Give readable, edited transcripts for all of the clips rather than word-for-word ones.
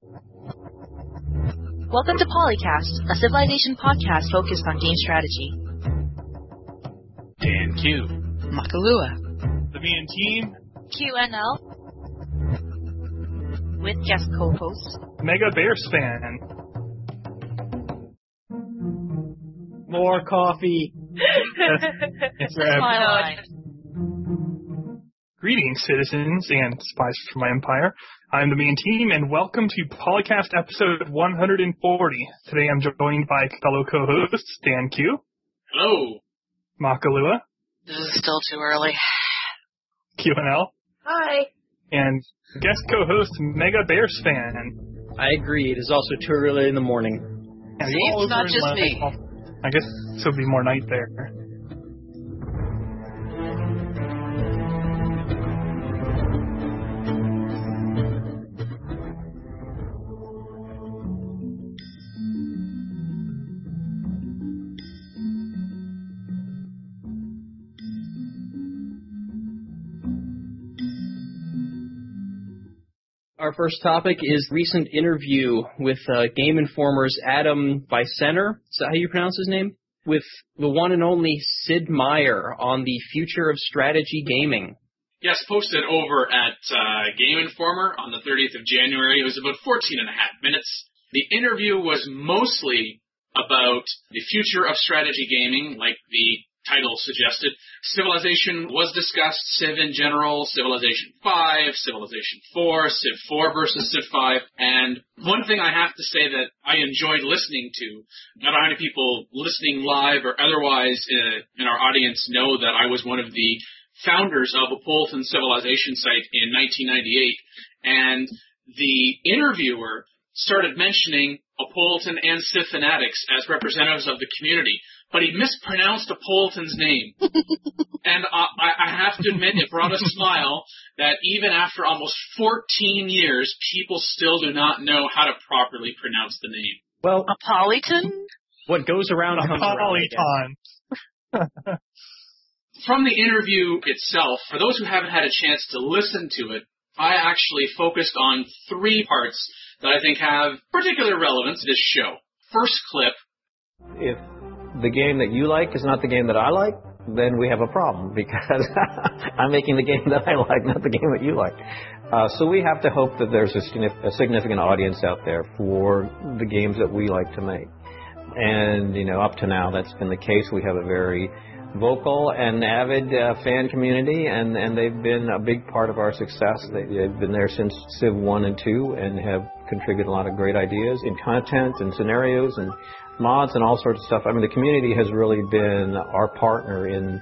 Welcome to Polycast, a Civilization podcast focused on game strategy. Dan Q. Makalua. The main team. QNL. With guest co-hosts. Mega Bears fan. More coffee. Yes, Greetings, citizens and spies from my empire. I'm the main team, and welcome to Polycast episode 140. Today I'm joined by fellow co-hosts Dan Q. Hello. Makalua. This is still too early. QNL. Hi. And guest co-host Mega Bears fan. I agree. It is also too early in the morning. And See, it's not just me. I guess this will be more night there. Our first topic is recent interview with Game Informer's Adam Vicenter. Is that how you pronounce his name? With the one and only Sid Meier on the future of strategy gaming. Yes, posted over at Game Informer on the 30th of January. It was about 14 and a half minutes. The interview was mostly about the future of strategy gaming, like the title suggested. Civilization was discussed, Civ in general, Civilization 5, Civilization 4, Civ 4 versus Civ 5, and one thing I have to say that I enjoyed listening to, not how many people listening live or otherwise in our audience know that I was one of the founders of Apolyton Civilization site in 1998, and the interviewer started mentioning Apolyton and Civ Fanatics as representatives of the community, but he mispronounced Apolyton's name. And I have to admit, it brought a smile that even after almost 14 years, people still do not know how to properly pronounce the name. Well, Apolyton? what goes around comes around. Polyton. From the interview itself, for those who haven't had a chance to listen to it, I actually focused on three parts that I think have particular relevance to this show. First clip. If the game that you like is not the game that I like, then we have a problem because I'm making the game that I like, not the game that you like. So we have to hope that there's a significant audience out there for the games that we like to make. And, up to now, that's been the case. We have a very vocal and avid fan community, and they've been a big part of our success. They've been there since Civ 1 and 2 and have contributed a lot of great ideas in content and scenarios and mods and all sorts of stuff. I mean, the community has really been our partner in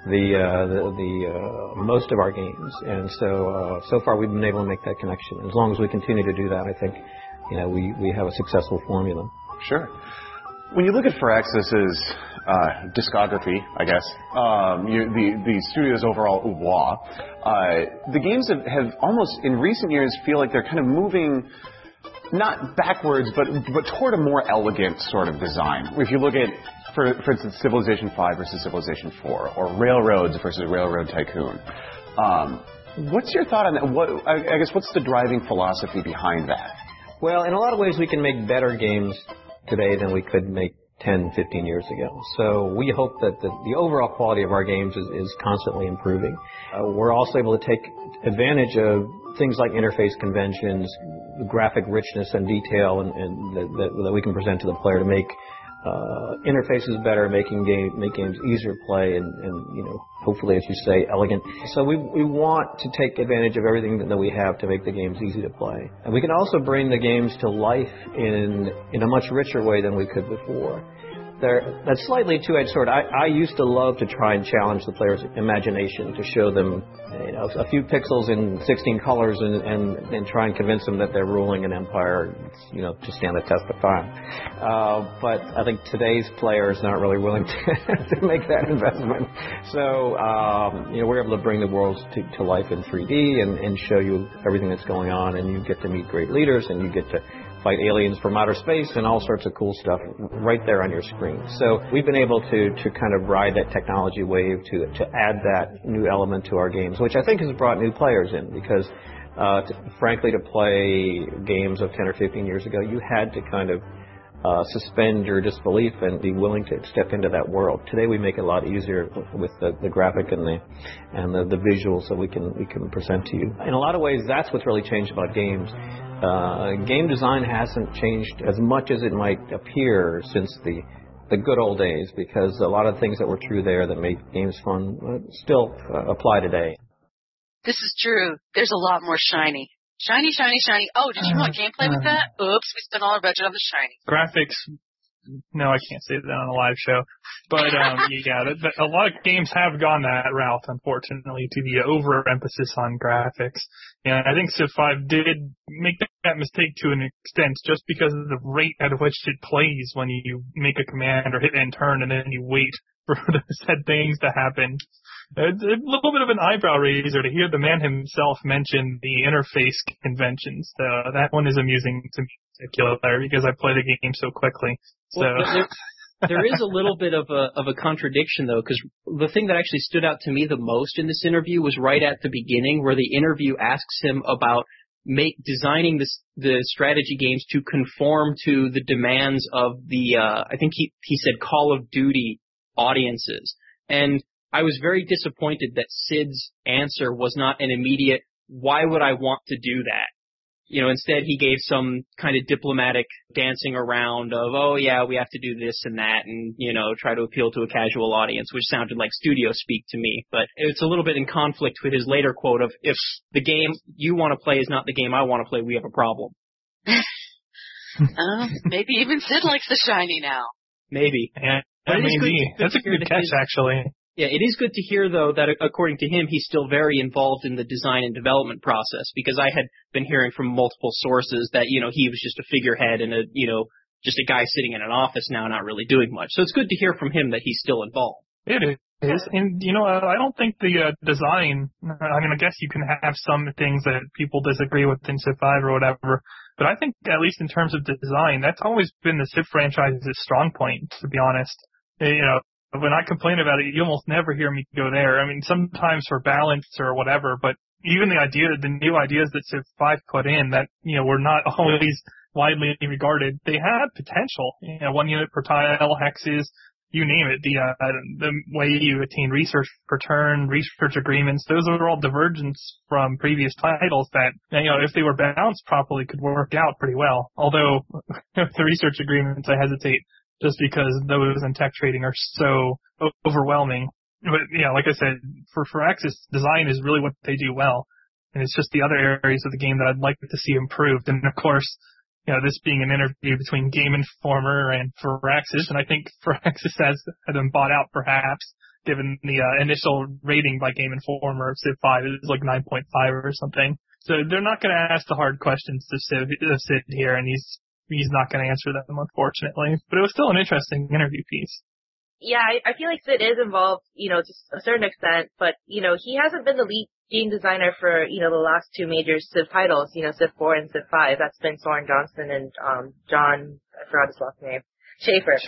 the most of our games, and so far we've been able to make that connection. As long as we continue to do that, I think we have a successful formula. Sure. When you look at Firaxis's discography, I guess, the studio's overall oeuvre, the games have almost in recent years feel like they're kind of moving not backwards, but toward a more elegant sort of design. If you look at, for instance, Civilization 5 versus Civilization 4, or Railroads versus Railroad Tycoon. What's your thought on that? I guess what's the driving philosophy behind that? Well, in a lot of ways, we can make better games today than we could make 10, 15 years ago. So we hope that the overall quality of our games is constantly improving. We're also able to take advantage of things like interface conventions, graphic richness and detail, and that we can present to the player to make interfaces better, make games easier to play, and hopefully, as you say, elegant. So we want to take advantage of everything that we have to make the games easy to play. And we can also bring the games to life in a much richer way than we could before. That's slightly two-edged sword. I used to love to try and challenge the player's imagination, to show them a few pixels in 16 colors and try and convince them that they're ruling an empire, to stand the test of time. But I think today's player is not really willing to make that investment. So, we're able to bring the worlds to life in 3D and show you everything that's going on, and you get to meet great leaders, and you get to fight aliens from outer space and all sorts of cool stuff right there on your screen. So we've been able to kind of ride that technology wave to add that new element to our games, which I think has brought new players in, because Frankly, to play games of 10 or 15 years ago, you had to kind of suspend your disbelief and be willing to step into that world. Today we make it a lot easier with the graphic and the visuals that we can present to you. In a lot of ways, that's what's really changed about games. Game design hasn't changed as much as it might appear since the good old days, because a lot of things that were true there that made games fun still apply today. This is true. There's a lot more shiny. Shiny, shiny, shiny. Oh, did you want gameplay with that? Oops, we spent all our budget on the shiny. Graphics. No, I can't say that on a live show. But, a lot of games have gone that route, unfortunately, to the overemphasis on graphics. And I think Civ 5 did make that mistake to an extent, just because of the rate at which it plays when you make a command or hit and turn and then you wait for the said things to happen. It's a little bit of an eyebrow raiser to hear the man himself mention the interface conventions. That one is amusing to me in particular, because I play the game so quickly. So there is a little bit of a contradiction, though, because the thing that actually stood out to me the most in this interview was right at the beginning, where the interview asks him about designing the strategy games to conform to the demands of the I think he said Call of Duty audiences. And I was very disappointed that Sid's answer was not an immediate, why would I want to do that? Instead he gave some kind of diplomatic dancing around of, oh yeah, we have to do this and that, and, try to appeal to a casual audience, which sounded like studio speak to me. But it's a little bit in conflict with his later quote of, if the game you want to play is not the game I want to play, we have a problem. Maybe even Sid likes the shiny now. Maybe. Yeah, maybe. That's a good catch, actually. Yeah, it is good to hear, though, that according to him, he's still very involved in the design and development process, because I had been hearing from multiple sources that, he was just a figurehead and just a guy sitting in an office now, not really doing much. So it's good to hear from him that he's still involved. It is. And, I don't think the design, I guess you can have some things that people disagree with in Civ 5 or whatever, but I think, at least in terms of design, that's always been the Civ franchise's strong point, to be honest. When I complain about it, you almost never hear me go there. Sometimes for balance or whatever, but even the new ideas that Civ 5 put in that, were not always widely regarded, they had potential. 1 unit per tile, hexes, you name it. The way you attain research per turn, research agreements, those are all divergence from previous titles that, if they were balanced properly, could work out pretty well. Although, the research agreements, I hesitate, just because those in tech trading are so overwhelming. But, like I said, for Firaxis, design is really what they do well. And it's just the other areas of the game that I'd like to see improved. And, of course, this being an interview between Game Informer and Firaxis, and I think Firaxis has been bought out, perhaps, given the initial rating by Game Informer of Civ 5 is like 9.5 or something. So they're not going to ask the hard questions to Sid here, and he's not going to answer them, unfortunately. But it was still an interesting interview piece. Yeah, I feel like Sid is involved, to a certain extent, but, he hasn't been the lead game designer for, the last two major Civ titles, Civ 4 and Civ 5. That's been Soren Johnson and, John, I forgot his last name, Schaefer.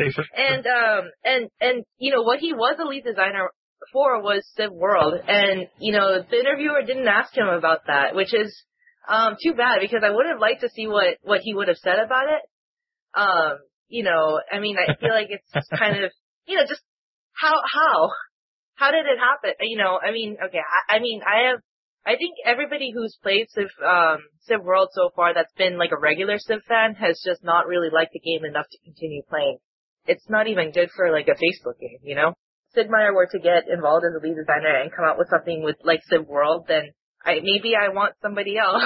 And, what he was the lead designer for was Civ World. And, the interviewer didn't ask him about that, which is, too bad, because I would have liked to see what he would have said about it. I feel like it's kind of, just how did it happen? Okay, I think everybody who's played Civ World so far that's been like a regular Civ fan has just not really liked the game enough to continue playing. It's not even good for like a Facebook game, Sid Meier were to get involved as a lead designer and come out with something with like Civ World, then maybe I want somebody else.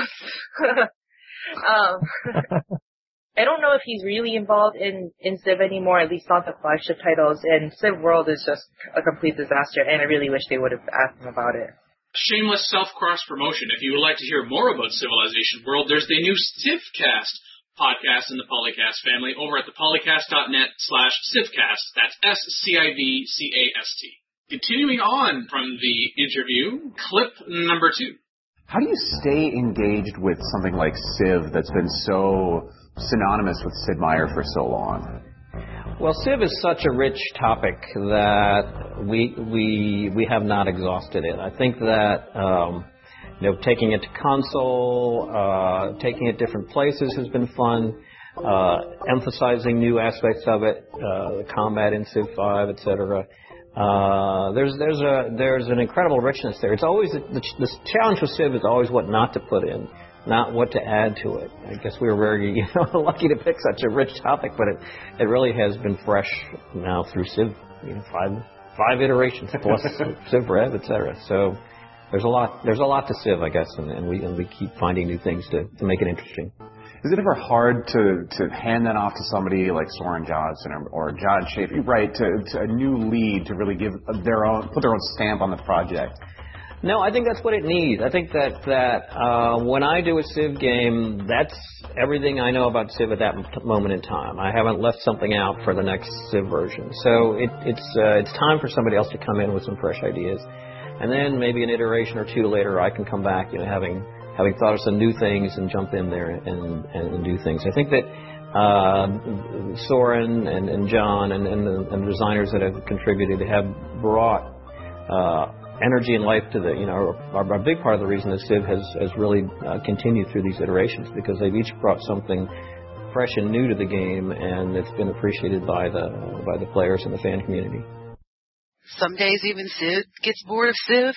I don't know if he's really involved in Civ anymore, at least not the flagship titles, and Civ World is just a complete disaster, and I really wish they would have asked him about it. Shameless self-cross promotion. If you would like to hear more about Civilization World, there's the new Civcast podcast in the Polycast family over at thepolycast.net/Civcast. That's SCIVCAST. Continuing on from the interview, clip number 2. How do you stay engaged with something like Civ that's been so synonymous with Sid Meier for so long? Well, Civ is such a rich topic that we have not exhausted it. I think that taking it to console, taking it different places has been fun. Emphasizing new aspects of it, the combat in Civ 5, etc. There's an incredible richness there. It's always the challenge with Civ is always what not to put in, not what to add to it. I guess we were very lucky to pick such a rich topic, but it really has been fresh now through Civ, five iterations plus Civ Rev, etc. So there's a lot to Civ, I guess, and we keep finding new things to make it interesting. Is it ever hard to hand that off to somebody like Soren Johnson or John Schaefer, right, to a new lead to really put their own stamp on the project? No, I think that's what it needs. I think that when I do a Civ game, that's everything I know about Civ at that moment in time. I haven't left something out for the next Civ version. So it's time for somebody else to come in with some fresh ideas. And then maybe an iteration or two later, I can come back, having thought of some new things and jump in there and do things. I think that Soren and John and the designers that have contributed have brought energy and life to a big part of the reason that Civ has really continued through these iterations, because they've each brought something fresh and new to the game, and it's been appreciated by the players and the fan community. Some days even Sid gets bored of Civ.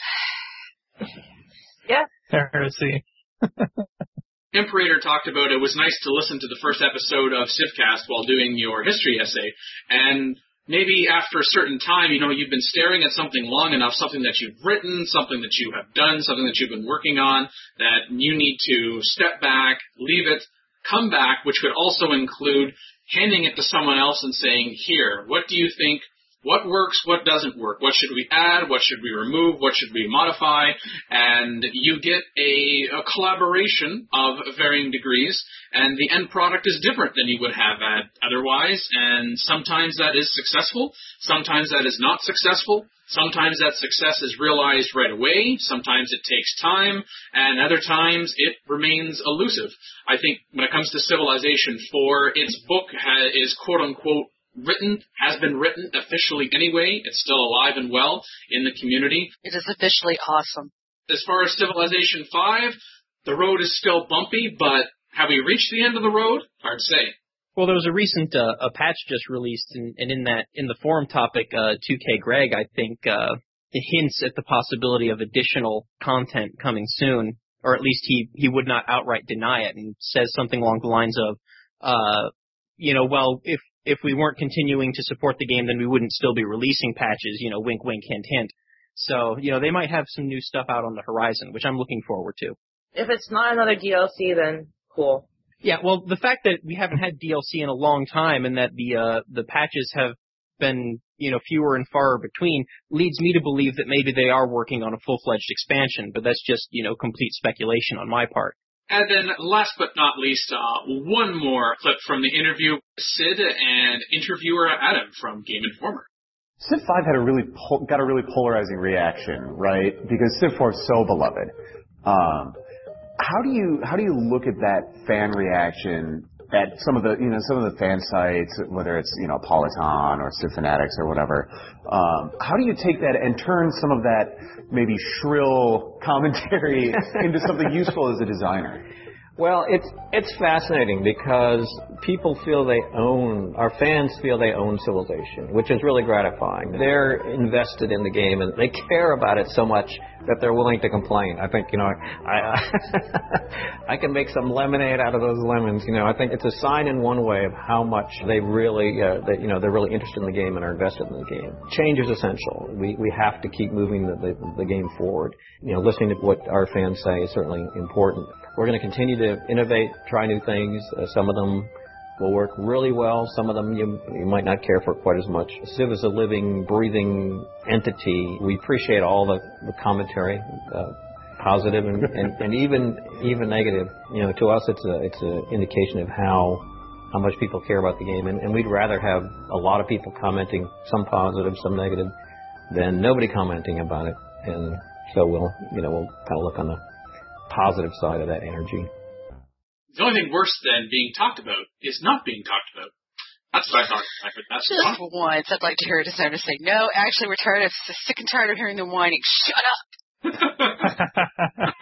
Yeah. Heresy. Imperator talked about it was nice to listen to the first episode of Civcast while doing your history essay, and maybe after a certain time, you've been staring at something long enough, something that you've written, something that you have done, something that you've been working on, that you need to step back, leave it, come back, which could also include handing it to someone else and saying, here, what do you think? What works? What doesn't work? What should we add? What should we remove? What should we modify? And you get a collaboration of varying degrees, and the end product is different than you would have otherwise. And sometimes that is successful. Sometimes that is not successful. Sometimes that success is realized right away. Sometimes it takes time. And other times it remains elusive. I think when it comes to Civilization 4, its book is quote-unquote has been written officially anyway. It's still alive and well in the community. It is officially awesome. As far as Civilization 5, the road is still bumpy, but have we reached the end of the road? Hard to say. Well, there was a recent a patch just released, and in the forum topic, 2K Greg, I think, hints at the possibility of additional content coming soon, or at least he would not outright deny it, and says something along the lines of, well, if we weren't continuing to support the game, then we wouldn't still be releasing patches, wink, wink, hint, hint. So, they might have some new stuff out on the horizon, which I'm looking forward to. If it's not another DLC, then cool. Yeah, well, the fact that we haven't had DLC in a long time and that the patches have been, fewer and far between leads me to believe that maybe they are working on a full-fledged expansion, but that's just, complete speculation on my part. And then, last but not least, one more clip from the interview with Sid and interviewer Adam from Game Informer. Civ 5 got a really polarizing reaction, right? Because Civ 4 is so beloved. How do you look at that fan reaction at some of the fan sites, whether it's Polyton or Civ Fanatics or whatever? How do you take that and turn some of that maybe shrill commentary into something useful as a designer? Well, it's fascinating because our fans feel they own Civilization, which is really gratifying. They're invested in the game and they care about it so much that they're willing to complain. I think, I can make some lemonade out of those lemons. I think it's a sign in one way of how much they really, they're really interested in the game and are invested in the game. Change is essential. We have to keep moving the game forward. Listening to what our fans say is certainly important. We're going to continue to innovate, try new things. Some of them will work really well. Some of them you might not care for quite as much. Civ is a living, breathing entity. We appreciate all the commentary, positive and even negative. To us, it's an indication of how much people care about the game, and we'd rather have a lot of people commenting, some positive, some negative, than nobody commenting about it. And so we'll kind of look on the positive side of that energy. The only thing worse than being talked about is not being talked about. That's what I thought. That's just for once, I'd like to hear a designer say, no, actually, we're sick and tired of hearing them whining. Shut up!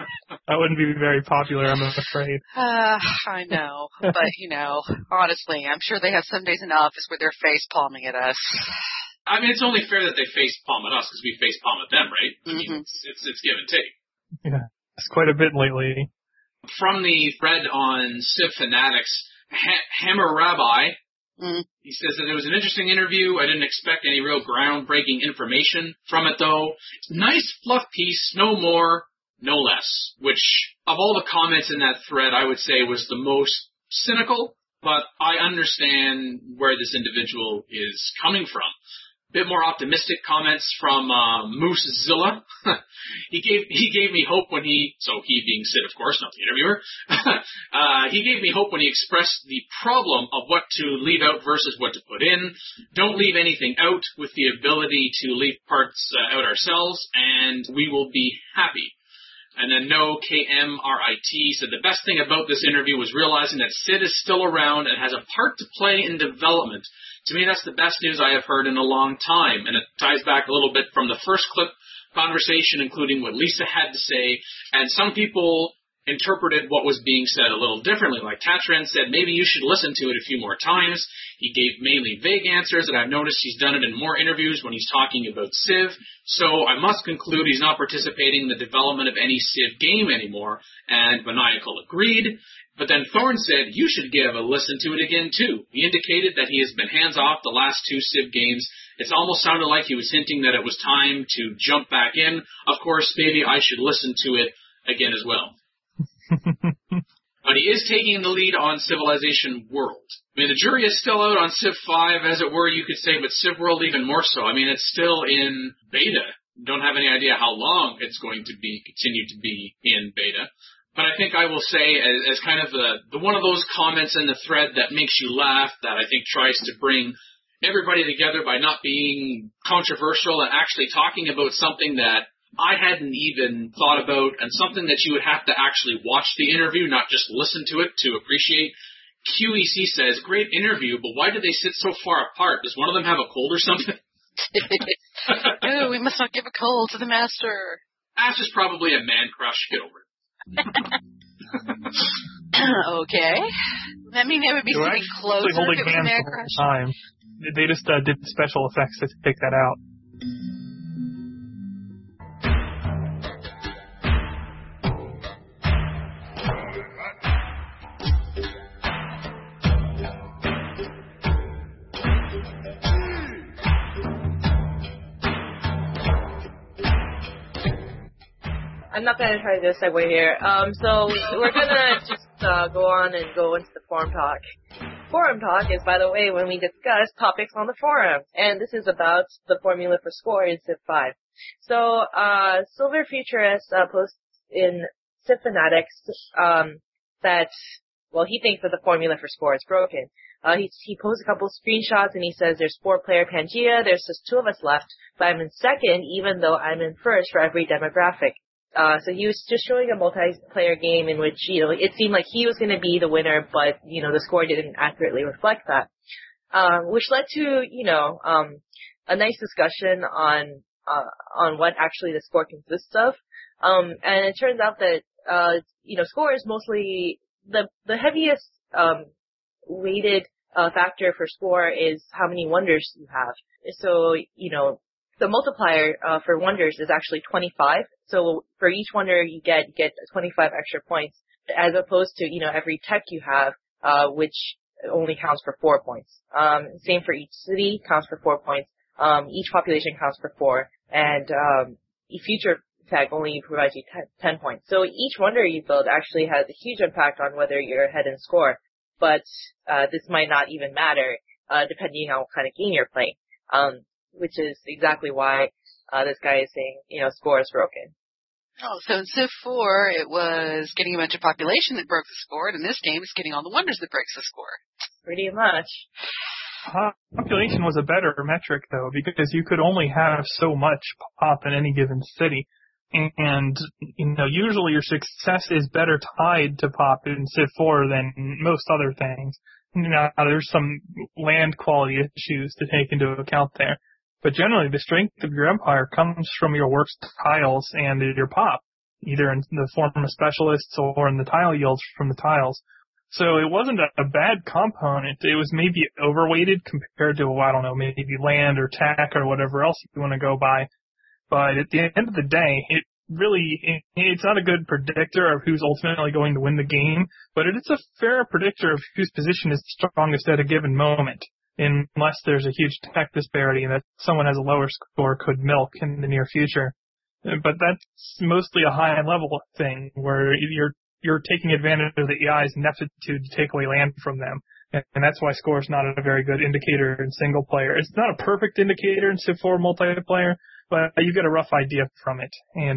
That wouldn't be very popular, I'm afraid. I know. But, honestly, I'm sure they have some days in office where they're face palming at us. I mean, it's only fair that they face palm at us because we face palm at them, right? I mean, it's give and take. Yeah, it's quite a bit lately. From the thread on Civ Fanatics, Hammer Rabbi, he says that it was an interesting interview. I didn't expect any real groundbreaking information from it, though. Nice fluff piece, no more, no less. Which, of all the comments in that thread, I would say was the most cynical, but I understand where this individual is coming from. Bit more optimistic comments from Moosezilla. He gave me hope when he being Sid, of course, not the interviewer. He gave me hope when he expressed the problem of what to leave out versus what to put in. Don't leave anything out with the ability to leave parts out ourselves, and we will be happy. And then No KMRIT said the best thing about this interview was realizing that Sid is still around and has a part to play in development. To me, that's the best news I have heard in a long time, and it ties back a little bit from the first clip conversation, including what Lisa had to say, and some people interpreted what was being said a little differently. Like Katrin said, maybe you should listen to it a few more times. He gave mainly vague answers, and I've noticed he's done it in more interviews when he's talking about Civ, so I must conclude he's not participating in the development of any Civ game anymore, and Maniacal agreed. But then Thorne said, you should give a listen to it again, too. He indicated that he has been hands-off the last 2 Civ games. It's almost sounded like he was hinting that it was time to jump back in. Of course, maybe I should listen to it again as well. But he is taking the lead on Civilization World. I mean, the jury is still out on Civ 5, as it were, you could say, but Civ World even more so. I mean, it's still in beta. Don't have any idea how long it's going to continue to be in beta. But I think I will say, as kind of the one of those comments in the thread that makes you laugh, that I think tries to bring everybody together by not being controversial and actually talking about something that I hadn't even thought about and something that you would have to actually watch the interview, not just listen to it to appreciate. QEC says, great interview, but why did they sit so far apart? Does one of them have a cold or something? No, we must not give a cold to the master. Ash is probably a man crush. Get over it. Okay. I mean, it would be sitting closer if it was a man crush. Time. They just did special effects to take that out. I'm not going to try to do a segue here. So we're going to just go on and go into the forum talk. Forum talk is, by the way, when we discuss topics on the forum. And this is about the formula for score in Civ 5. So Silver Futurist posts in Civ Fanatics that, well, he thinks that the formula for score is broken. He posts a couple screenshots and he says there's 4-player Pangea, there's just 2 of us left, but I'm in second even though I'm in first for every demographic. So he was just showing a multiplayer game in which, it seemed like he was going to be the winner, but, the score didn't accurately reflect that. Which led to, a nice discussion on what actually the score consists of. And it turns out that, score is mostly, the heaviest, weighted, factor for score is how many wonders you have. So, the multiplier for wonders is actually 25. So for each wonder you get 25 extra points, as opposed to, every tech you have, which only counts for 4 points. Same for each city, counts for 4 points. Each population counts for 4. And each future tech only provides you 10 points. So each wonder you build actually has a huge impact on whether you're ahead in score. But this might not even matter, depending on what kind of game you're playing. Which is exactly why this guy is saying, score is broken. Oh, so in Civ 4, it was getting a bunch of population that broke the score, and in this game, it's getting all the wonders that breaks the score. Pretty much. Population was a better metric, though, because you could only have so much pop in any given city. And, usually your success is better tied to pop in Civ 4 than most other things. Now, there's some land quality issues to take into account there. But generally, the strength of your empire comes from your works tiles and your pop. either in the form of specialists or in the tile yields from the tiles. So it wasn't a bad component. It was maybe overweighted compared to, I don't know, maybe land or tech or whatever else you want to go by. But at the end of the day, it's not a good predictor of who's ultimately going to win the game, but it's a fair predictor of whose position is strongest at a given moment, unless there's a huge tech disparity that someone has a lower score could milk in the near future. But that's mostly a high-level thing where you're taking advantage of the AI's ineptitude to take away land from them. And that's why score is not a very good indicator in single player. It's not a perfect indicator in Civ 4 multiplayer, but you get a rough idea from it. And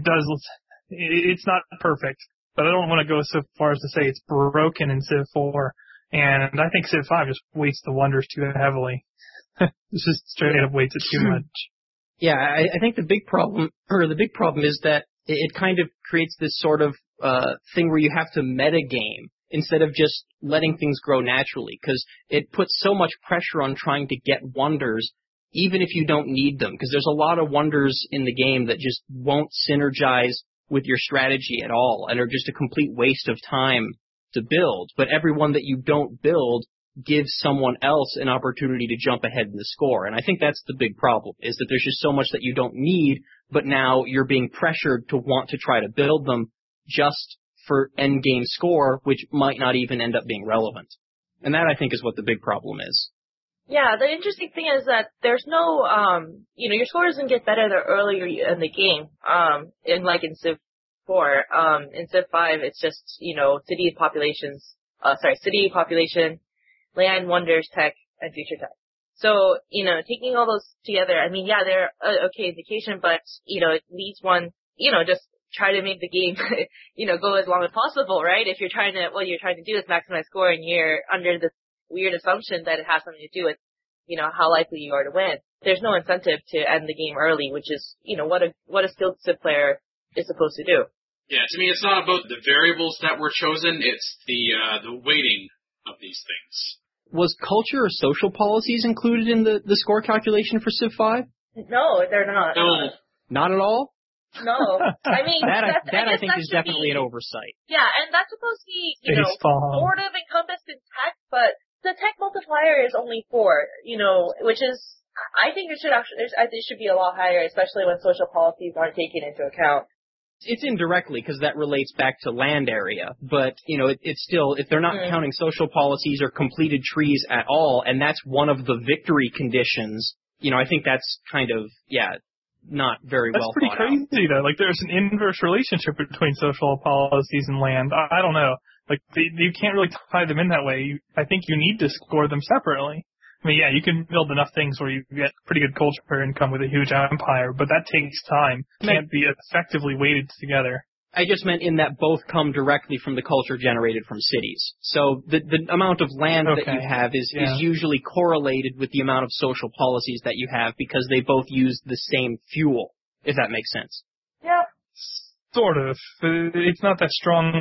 it's not perfect, but I don't want to go so far as to say it's broken in Civ 4. And I think Civ 5 just weights the wonders too heavily. This just straight up weights it too much. Yeah, I think the big problem is that it kind of creates this sort of thing where you have to metagame instead of just letting things grow naturally, because it puts so much pressure on trying to get wonders, even if you don't need them, because there's a lot of wonders in the game that just won't synergize with your strategy at all and are just a complete waste of time to build. But every one that you don't build gives someone else an opportunity to jump ahead in the score. And I think that's the big problem, is that there's just so much that you don't need, but now you're being pressured to want to try to build them just for end game score, which might not even end up being relevant. And that, I think, is what the big problem is. Yeah, the interesting thing is that there's no, your score doesn't get better the earlier in the game, in Civ 4. In Civ 5, it's just, city population, land, wonders, tech, and future tech. So, taking all those together, they're okay indication, but, at least one, just try to make the game, go as long as possible, right? If you're trying to, what you're trying to do is maximize score and you're under the weird assumption that it has something to do with, how likely you are to win. There's no incentive to end the game early, which is, what a skilled Civ player is supposed to do. Yeah, to me, it's not about the variables that were chosen, it's the weighting of these things. Was culture or social policies included in the score calculation for Civ 5? No, they're not. No. Not at all? No. I mean, I think is definitely an oversight. Yeah, and that's supposed to be, sort of encompassed in tech, but the tech multiplier is only 4, which is, I think it should be a lot higher, especially when social policies aren't taken into account. It's indirectly, because that relates back to land area, but, it's still, if they're not counting social policies or completed trees at all, and that's one of the victory conditions, I think that's kind of, not very well thought out. That's pretty crazy, though. Like, there's an inverse relationship between social policies and land. I don't know. Like, you can't really tie them in that way. I think you need to score them separately. I mean, yeah, you can build enough things where you get pretty good culture income with a huge empire, but that takes time. It can't be effectively weighted together. I just meant in that both come directly from the culture generated from cities. So the amount of land that you have is usually correlated with the amount of social policies that you have, because they both use the same fuel, if that makes sense. Yeah. Sort of. It's not that strong.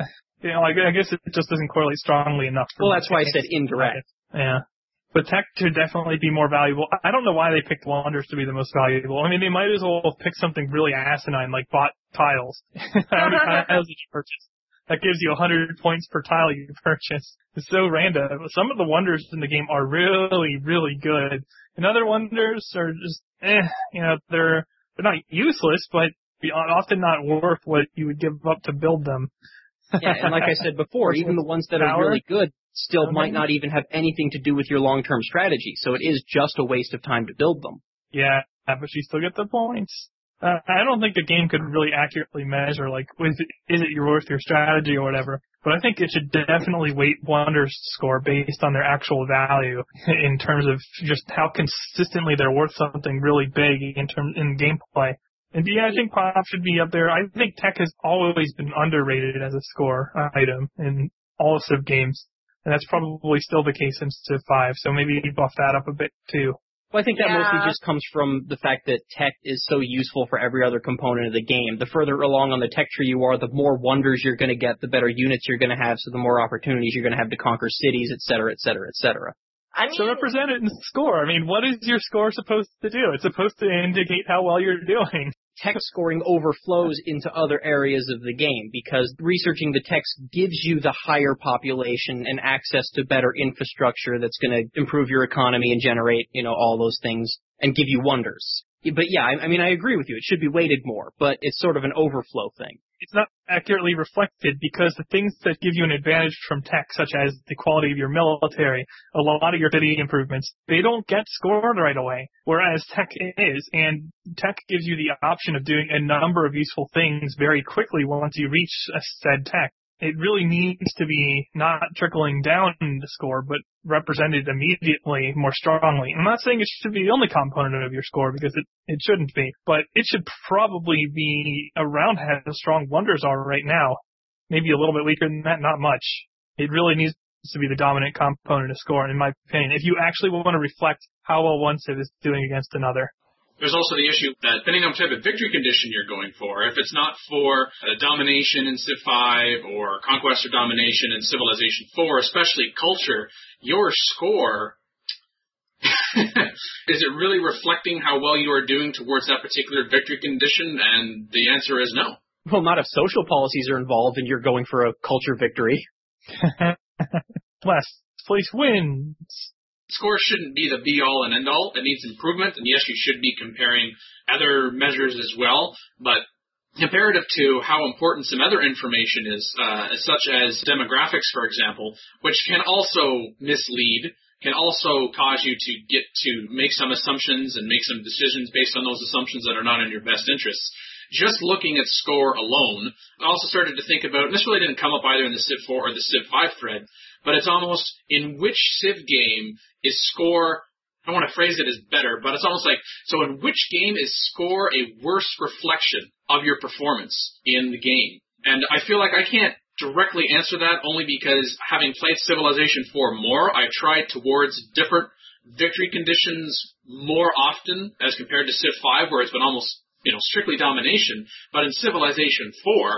I guess it just doesn't correlate strongly enough. Well, that's why I said indirect. Yeah. But tech should definitely be more valuable. I don't know why they picked wonders to be the most valuable. I mean, they might as well pick something really asinine, like bot tiles. How many tiles did you purchase? That gives you 100 points per tile you purchase. It's so random. Some of the wonders in the game are really, really good. And other wonders are just, they're not useless, but often not worth what you would give up to build them. Yeah, and like I said before, even the ones that are really good still might not even have anything to do with your long-term strategy, so it is just a waste of time to build them. Yeah, but you still get the points. I don't think the game could really accurately measure, like, is it worth your strategy or whatever, but I think it should definitely weight Wonders score based on their actual value in terms of just how consistently they're worth something really big in gameplay. And yeah, I think Pop should be up there. I think tech has always been underrated as a score item in all of Civ games. And that's probably still the case in Civ 5, so maybe buff that up a bit too. Well, I think that mostly just comes from the fact that tech is so useful for every other component of the game. The further along on the tech tree you are, the more wonders you're going to get, the better units you're going to have, so the more opportunities you're going to have to conquer cities, et cetera, et cetera, et cetera. So represent it in score. I mean, what is your score supposed to do? It's supposed to indicate how well you're doing. text scoring overflows into other areas of the game because researching the text gives you the higher population and access to better infrastructure that's going to improve your economy and generate, all those things and give you wonders. But yeah, I mean, I agree with you. It should be weighted more, but it's sort of an overflow thing. It's not accurately reflected because the things that give you an advantage from tech, such as the quality of your military, a lot of your city improvements, they don't get scored right away, whereas tech is. And tech gives you the option of doing a number of useful things very quickly once you reach a said tech. It really needs to be not trickling down the score, but represented immediately more strongly. I'm not saying it should be the only component of your score because it shouldn't be, but it should probably be around how strong wonders are right now. Maybe a little bit weaker than that, not much. It really needs to be the dominant component of score, in my opinion, if you actually want to reflect how well one civ is doing against another. There's also the issue that depending on what type of victory condition you're going for, if it's not for domination in Civ 5 or conquest or domination in Civilization 4, especially culture, your score, is it really reflecting how well you are doing towards that particular victory condition? And the answer is no. Well, not if social policies are involved and you're going for a culture victory. Last place wins. Score shouldn't be the be-all and end-all. It needs improvement, and yes, you should be comparing other measures as well, but comparative to how important some other information is, such as demographics, for example, which can also mislead, can also cause you to make some assumptions and make some decisions based on those assumptions that are not in your best interests. Just looking at score alone, I also started to think about, and this really didn't come up either in the Civ 4 or the Civ 5 thread, but it's almost in which Civ game is score, I don't want to phrase it as better, but it's almost like, so in which game is score a worse reflection of your performance in the game? And I feel like I can't directly answer that only because having played Civilization 4 more, I tried towards different victory conditions more often as compared to Civ 5 where it's been almost strictly domination, but in Civilization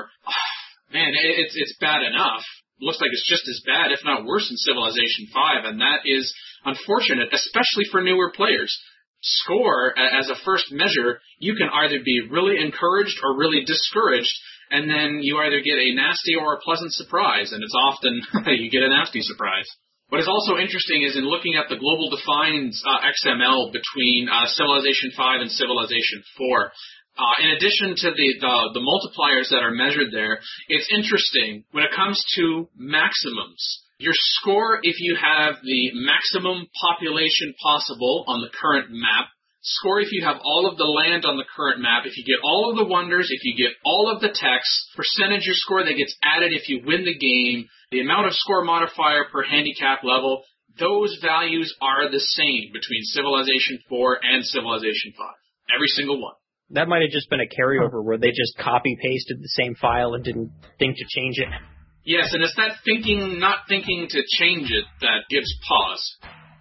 4, man, it's bad enough. Looks like it's just as bad, if not worse, in Civilization 5, and that is unfortunate, especially for newer players. Score, as a first measure, you can either be really encouraged or really discouraged, and then you either get a nasty or a pleasant surprise, and it's often you get a nasty surprise. What is also interesting is in looking at the global defines XML between Civilization 5 and Civilization 4, in addition to the multipliers that are measured there, it's interesting when it comes to maximums. Your score, if you have the maximum population possible on the current map, score if you have all of the land on the current map, if you get all of the wonders, if you get all of the text, percentage your score that gets added if you win the game, the amount of score modifier per handicap level, those values are the same between Civilization 4 and Civilization 5. Every single one. That might have just been a carryover where they just copy-pasted the same file and didn't think to change it. Yes, and it's that not thinking to change it that gives pause.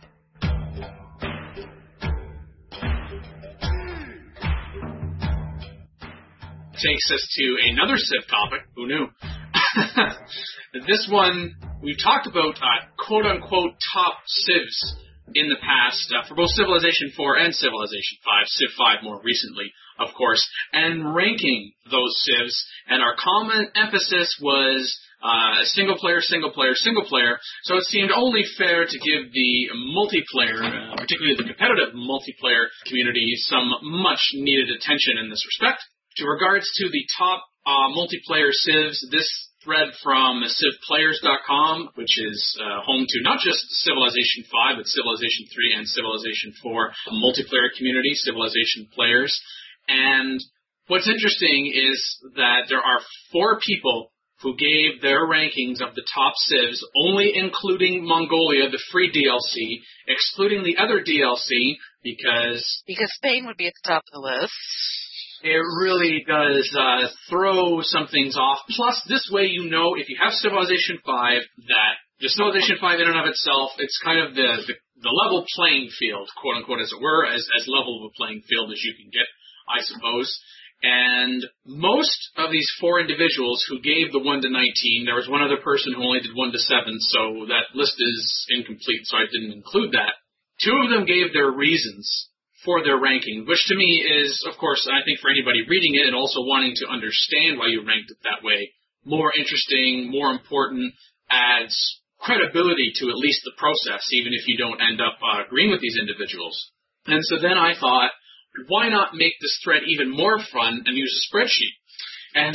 Takes us to another Civ topic. Who knew? This one, we've talked about quote-unquote top Civs in the past for both Civilization 4 and Civilization 5, Civ 5 more recently, of course, and ranking those Civs. And our common emphasis was single player, single player, single player. So it seemed only fair to give the multiplayer, particularly the competitive multiplayer community, some much needed attention in this respect. To regards to the top multiplayer Civs, this thread from CivPlayers.com, which is home to not just Civilization 5, but Civilization 3 and Civilization 4 multiplayer community, Civilization Players. And what's interesting is that there are 4 people who gave their rankings of the top Civs, only including Mongolia, the free DLC, excluding the other DLC, because Spain would be at the top of the list. It really does throw some things off. Plus, this way you know if you have Civilization 5 that the Civilization 5 in and of itself, it's kind of the level playing field, quote unquote, as it were, as level of a playing field as you can get, I suppose. And most of these 4 individuals who gave the 1 to 19, there was one other person who only did 1 to 7, so that list is incomplete, so I didn't include that. 2 of them gave their reasons for their ranking, which to me is, of course, I think for anybody reading it and also wanting to understand why you ranked it that way, more interesting, more important, adds credibility to at least the process, even if you don't end up agreeing with these individuals. And so then I thought, why not make this thread even more fun and use a spreadsheet? And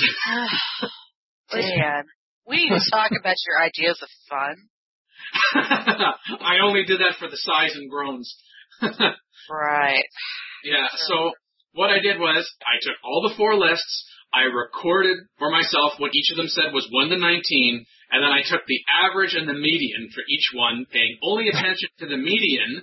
Dan, we need to talk about your ideas of fun. I only did that for the sighs and groans. Right. Yeah, so what I did was I took all the 4 lists, I recorded for myself what each of them said was 1 to 19, and then I took the average and the median for each one, paying only attention to the median.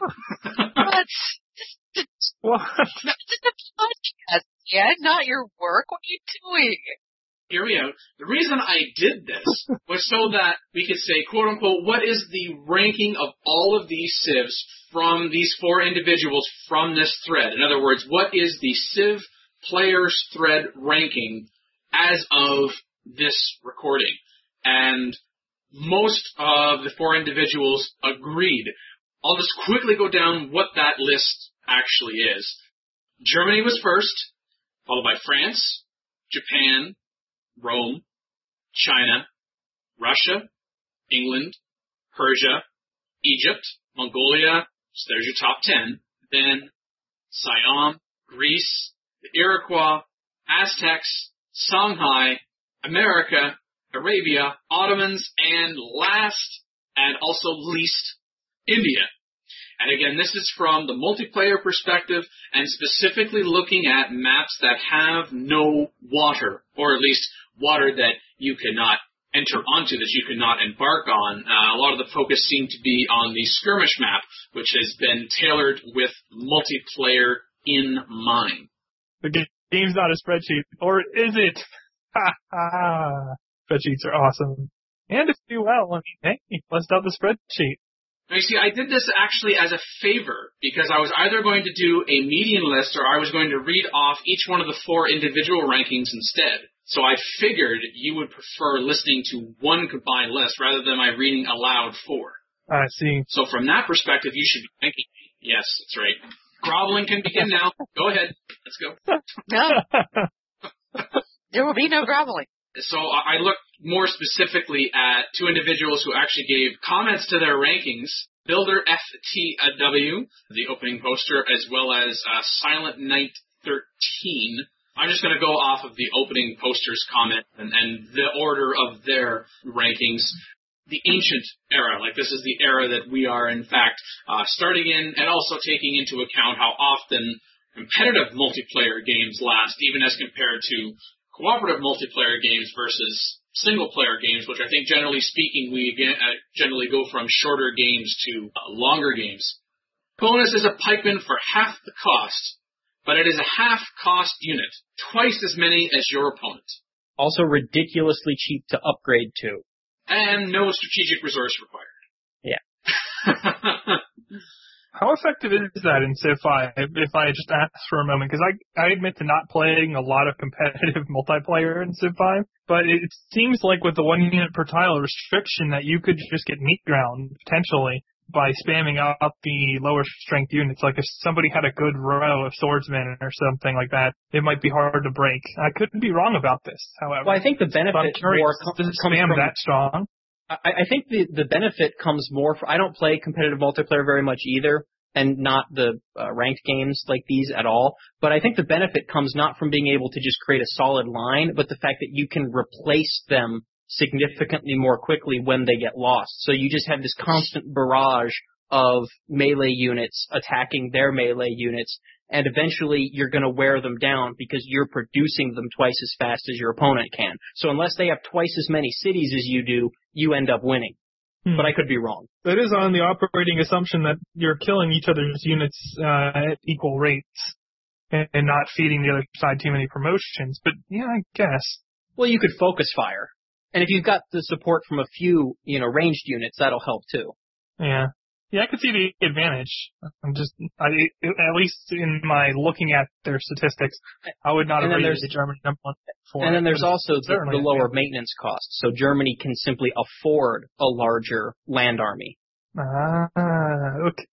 What? This is a podcast, yeah, not your work. What are you doing? Hear me out. The reason I did this was so that we could say, quote unquote, what is the ranking of all of these civs from these 4 individuals from this thread? In other words, what is the civ players thread ranking as of this recording? And most of the 4 individuals agreed. I'll just quickly go down what that list actually is. Germany was first, followed by France, Japan, Rome, China, Russia, England, Persia, Egypt, Mongolia, so there's your top 10, then Siam, Greece, the Iroquois, Aztecs, Songhai, America, Arabia, Ottomans, and last, and also least, India. And again, this is from the multiplayer perspective and specifically looking at maps that have no water, or at least water that you cannot enter onto, that you cannot embark on. A lot of the focus seemed to be on the skirmish map, which has been tailored with multiplayer in mind. The game's not a spreadsheet, or is it? Ha ha! Spreadsheets are awesome. And if you do well, I mean, hey, let's up the spreadsheet. Now, you see, I did this actually as a favor, because I was either going to do a median list or I was going to read off each one of the 4 individual rankings instead. So I figured you would prefer listening to one combined list rather than my reading aloud 4. I see. So from that perspective, you should be thanking me. Yes, that's right. Groveling can begin now. Go ahead. Let's go. No. There will be no groveling. So I looked more specifically at 2 individuals who actually gave comments to their rankings. Builder FTW, the opening poster, as well as Silent Knight 13. I'm just going to go off of the opening poster's comment and the order of their rankings. The ancient era, like this is the era that we are in fact starting in, and also taking into account how often competitive multiplayer games last, even as compared to cooperative multiplayer games versus single-player games, which I think generally speaking we generally go from shorter games to longer games. Bonus is a pikeman for half the cost, but it is a half-cost unit, twice as many as your opponent. Also ridiculously cheap to upgrade to. And no strategic resource required. Yeah. How effective is that in Civ 5, if I just ask for a moment? Because I admit to not playing a lot of competitive multiplayer in Civ 5, but it seems like with the 1 unit per tile restriction that you could just get meat ground, potentially, by spamming up the lower strength units. Like if somebody had a good row of swordsmen or something like that, it might be hard to break. I could be wrong about this, however. Well, I think the benefit more comes from that strong. I think the benefit comes more from, I don't play competitive multiplayer very much either, and not the ranked games like these at all, but I think the benefit comes not from being able to just create a solid line, but the fact that you can replace them significantly more quickly when they get lost. So you just have this constant barrage of melee units attacking their melee units, and eventually you're going to wear them down because you're producing them twice as fast as your opponent can. So unless they have twice as many cities as you do, you end up winning. But I could be wrong. That is on the operating assumption that you're killing each other's units at equal rates and not feeding the other side too many promotions. But yeah, I guess. Well, you could focus fire. And if you've got the support from a few, ranged units, that'll help too. Yeah. Yeah, I could see the advantage. At least in my looking at their statistics, I would not have rated the Germany number 1 for. And then there's also the lower maintenance costs. So Germany can simply afford a larger land army. Okay.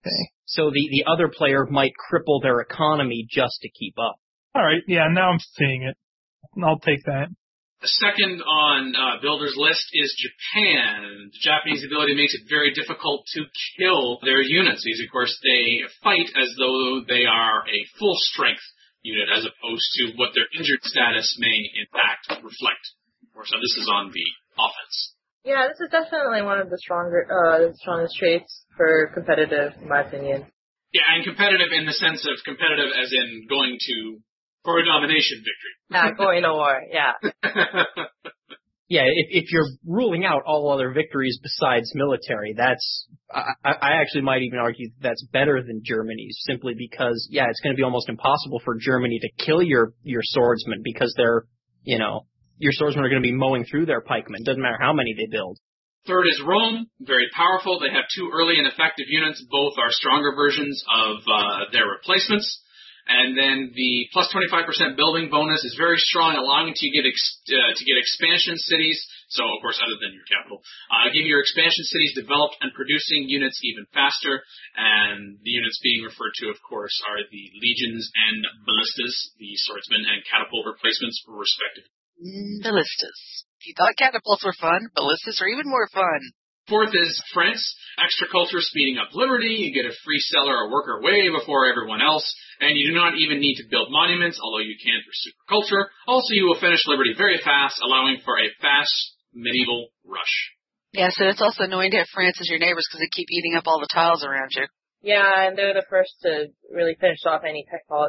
So the other player might cripple their economy just to keep up. All right, yeah, now I'm seeing it. I'll take that. The second on Builder's list is Japan. The Japanese ability makes it very difficult to kill their units. These, of course, they fight as though they are a full-strength unit as opposed to what their injured status may, in fact, reflect. So this is on the offense. Yeah, this is definitely one of the strongest traits for competitive, in my opinion. Yeah, and competitive in the sense of competitive as in going for a domination victory. Yeah, going to war, yeah. Yeah, if you're ruling out all other victories besides military, I actually might even argue that's better than Germany's, simply because, yeah, it's going to be almost impossible for Germany to kill your swordsmen because your swordsmen are going to be mowing through their pikemen. Doesn't matter how many they build. Third is Rome, very powerful. They have 2 early and effective units. Both are stronger versions of their replacements. And then the plus 25% building bonus is very strong, allowing you to get expansion cities. So, of course, other than your capital, give your expansion cities developed and producing units even faster. And the units being referred to, of course, are the legions and ballistas, the swordsmen and catapult replacements, respectively. Ballistas. If you thought catapults were fun, ballistas are even more fun. Fourth is France. Extra culture speeding up liberty. You get a free seller or worker way before everyone else. And you do not even need to build monuments, although you can for super culture. Also, you will finish liberty very fast, allowing for a fast medieval rush. Yeah, so it's also annoying to have France as your neighbors because they keep eating up all the tiles around you. Yeah, and they're the first to really finish off any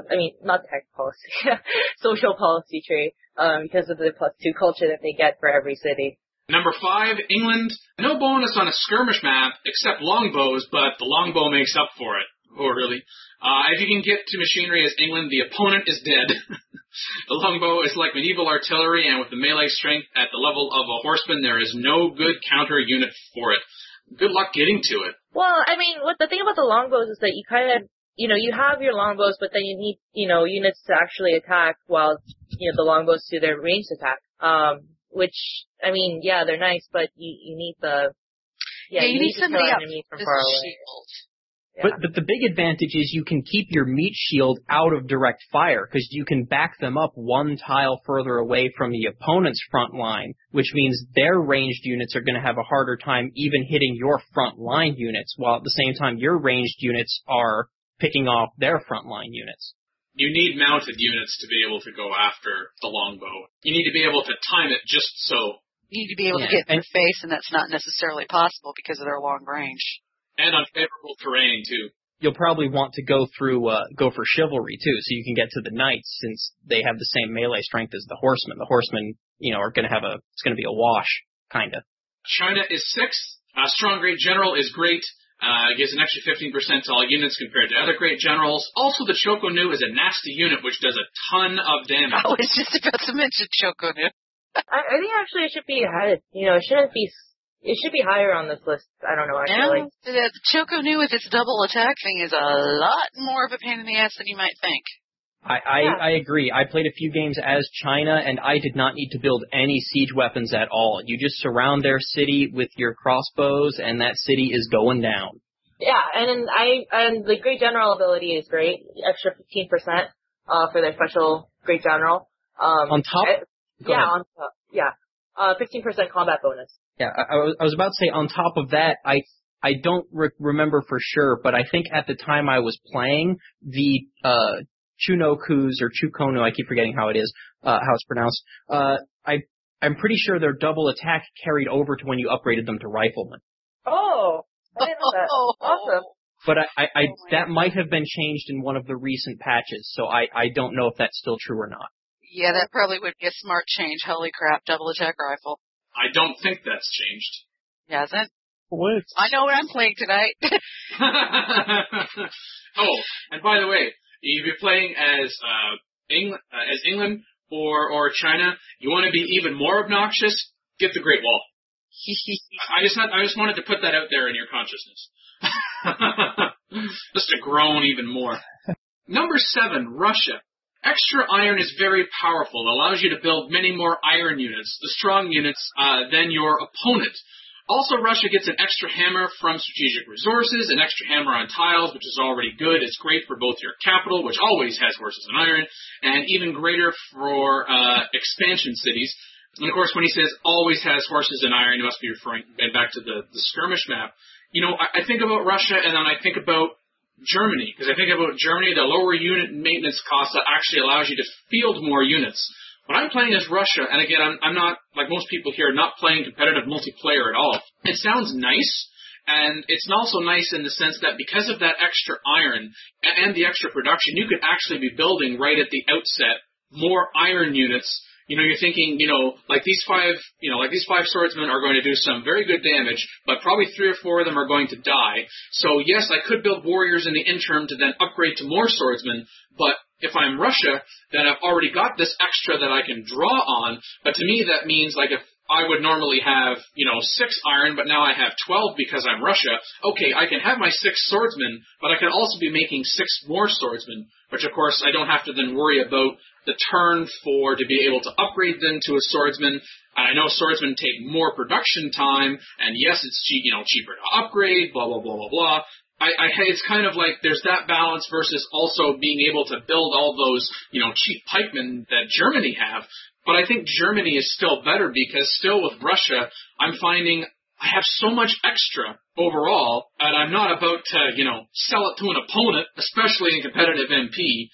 social policy trait, because of the +2 culture that they get for every city. Number 5, England. No bonus on a skirmish map except longbows, but the longbow makes up for it. Oh, really? If you can get to machinery as England, the opponent is dead. The longbow is like medieval artillery, and with the melee strength at the level of a horseman, there is no good counter unit for it. Good luck getting to it. Well, I mean, the thing about the longbows is that you kind of, you have your longbows, but then you need, units to actually attack while, the longbows do their ranged attack. Which, I mean, yeah, they're nice, but you need you need somebody up from far away. Shield. Yeah. But the big advantage is you can keep your meat shield out of direct fire, because you can back them up one tile further away from the opponent's front line, which means their ranged units are going to have a harder time even hitting your front line units, while at the same time your ranged units are picking off their front line units. You need mounted units to be able to go after the longbow. You need to be able to time it just so. You need to be able to get in their face, and that's not necessarily possible because of their long range. And unfavorable terrain, too. You'll probably want to go for chivalry, too, so you can get to the knights, since they have the same melee strength as the horsemen. The horsemen, are going to it's going to be a wash, kind of. China is 6th. Strong Great General is great. Gives an extra 15% to all units compared to other great generals. Also, the Choco Nu is a nasty unit, which does a ton of damage. I was just about to mention Choco Nu. I think actually it should be ahead. It should be higher on this list. I don't know, actually. Yeah, the Choco Nu with its double attack thing is a lot more of a pain in the ass than you might think. I agree. I played a few games as China, and I did not need to build any siege weapons at all. You just surround their city with your crossbows, and that city is going down. Yeah, and the Great General ability is great. Extra 15% for their special Great General. On top? On top. Yeah. 15% combat bonus. Yeah, I was about to say, on top of that, I don't remember for sure, but I think at the time I was playing, the Chunokus or Chukonu, I keep forgetting how it is, how it's pronounced. I'm pretty sure their double attack carried over to when you upgraded them to riflemen. Oh, I didn't know that. Awesome. But that might have been changed in one of the recent patches, so I don't know if that's still true or not. Yeah, that probably would be a smart change. Holy crap, double attack rifle. I don't think that's changed. Hasn't? What? I know what I'm playing tonight. Oh, and by the way, if you're playing as England or China, you want to be even more obnoxious, get the Great Wall. I just wanted to put that out there in your consciousness. Just to groan even more. Number 7, Russia. Extra iron is very powerful. It allows you to build many more iron units, the strong units, than your opponent. Also, Russia gets an extra hammer from strategic resources, an extra hammer on tiles, which is already good. It's great for both your capital, which always has horses and iron, and even greater for expansion cities. And of course, when he says always has horses and iron, he must be referring back to the skirmish map. You know, I think about Russia, and then I think about Germany, because I think about Germany, the lower unit maintenance cost that actually allows you to field more units. When I'm playing as Russia, and again, I'm not, like most people here, not playing competitive multiplayer at all. It sounds nice, and it's also nice in the sense that because of that extra iron and the extra production, you could actually be building right at the outset more iron units. You know, you're thinking, like these five swordsmen are going to do some very good damage, but probably 3 or 4 of them are going to die. So yes, I could build warriors in the interim to then upgrade to more swordsmen, but if I'm Russia, then I've already got this extra that I can draw on. But to me, that means like if I would normally have, 6 iron, but now I have 12 because I'm Russia. Okay, I can have my 6 swordsmen, but I can also be making 6 more swordsmen, which of course I don't have to then worry about the turn to be able to upgrade them to a swordsman. I know swordsmen take more production time, and yes, it's cheaper to upgrade, blah, blah, blah, blah, blah. It's kind of like there's that balance versus also being able to build all those, cheap pikemen that Germany have. But I think Germany is still better because still with Russia, I'm finding I have so much extra overall, and I'm not about to, sell it to an opponent, especially in competitive MP.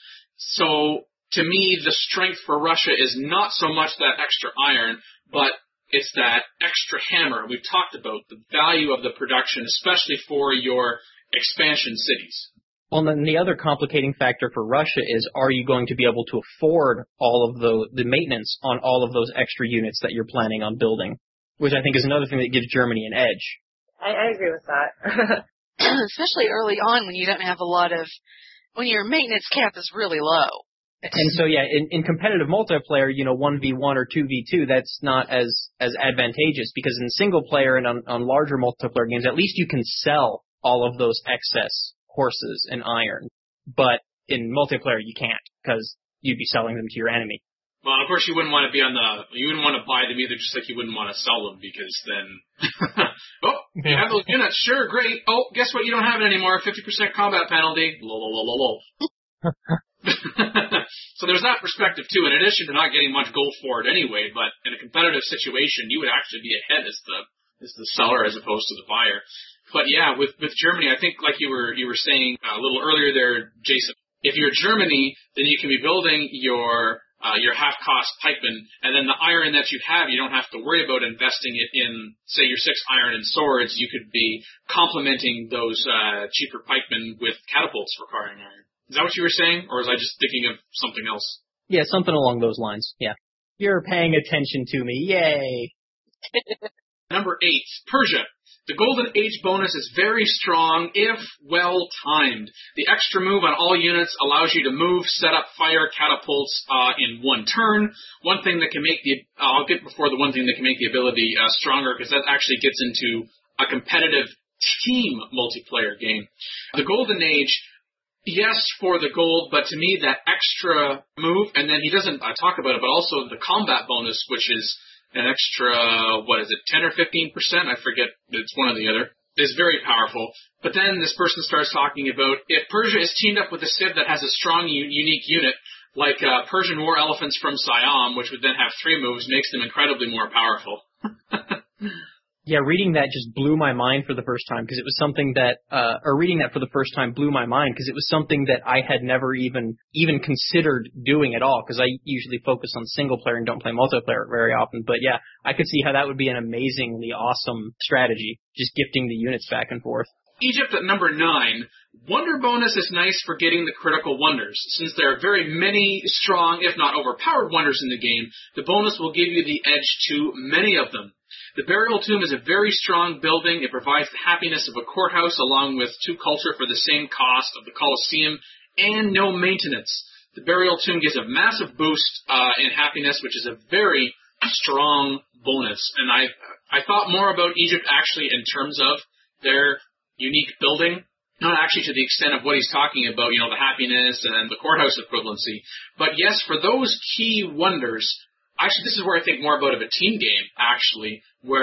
So to me, the strength for Russia is not so much that extra iron, but it's that extra hammer. We've talked about the value of the production, especially for your expansion cities. Well, then the other complicating factor for Russia is, are you going to be able to afford all of the maintenance on all of those extra units that you're planning on building? Which I think is another thing that gives Germany an edge. I agree with that. Especially early on when you don't have when your maintenance cap is really low. And so, yeah, in competitive multiplayer, 1v1 or 2v2, that's not as advantageous because in single player and on larger multiplayer games, at least you can sell all of those excess horses and iron. But in multiplayer, you can't because you'd be selling them to your enemy. Well, of course, you wouldn't want to buy them either, just like you wouldn't want to sell them because then, you have those units, sure, great. Oh, guess what? You don't have it anymore. 50% combat penalty. Lol. So there's that perspective too. In addition to not getting much gold for it anyway, but in a competitive situation, you would actually be ahead as the seller as opposed to the buyer. But yeah, with Germany, I think like you were saying a little earlier there, Jason, if you're Germany, then you can be building your half-cost pikemen, and then the iron that you have, you don't have to worry about investing it in, say, your 6 iron and swords. You could be complementing those cheaper pikemen with catapults requiring iron. Is that what you were saying, or was I just thinking of something else? Yeah, something along those lines, yeah. You're paying attention to me, yay! Number 8, Persia. The Golden Age bonus is very strong if well timed. The extra move on all units allows you to move, set up, fire catapults in one turn. One thing that can make I'll get before the one thing that can make the ability stronger, because that actually gets into a competitive team multiplayer game. The Golden Age, yes, for the gold, but to me that extra move, and then he doesn't talk about it, but also the combat bonus, which is an extra, 10 or 15%? I forget. It's one or the other. Is very powerful. But then this person starts talking about if Persia is teamed up with a civ that has a strong, unique unit, like Persian war elephants from Siam, which would then have 3 moves, makes them incredibly more powerful. Yeah, reading that just blew my mind for the first time because it was something that, reading that for the first time blew my mind because it was something that I had never even considered doing at all because I usually focus on single player and don't play multiplayer very often. But yeah, I could see how that would be an amazingly awesome strategy, just gifting the units back and forth. Egypt at number 9. Wonder bonus is nice for getting the critical wonders. Since there are very many strong, if not overpowered wonders in the game, the bonus will give you the edge to many of them. The Burial Tomb is a very strong building. It provides the happiness of a courthouse along with 2 culture for the same cost of the Colosseum and no maintenance. The Burial Tomb gives a massive boost in happiness, which is a very strong bonus. And I thought more about Egypt actually in terms of their unique building, not actually to the extent of what he's talking about, the happiness and the courthouse equivalency. But yes, for those key wonders, actually, this is where I think more about of a team game, actually, where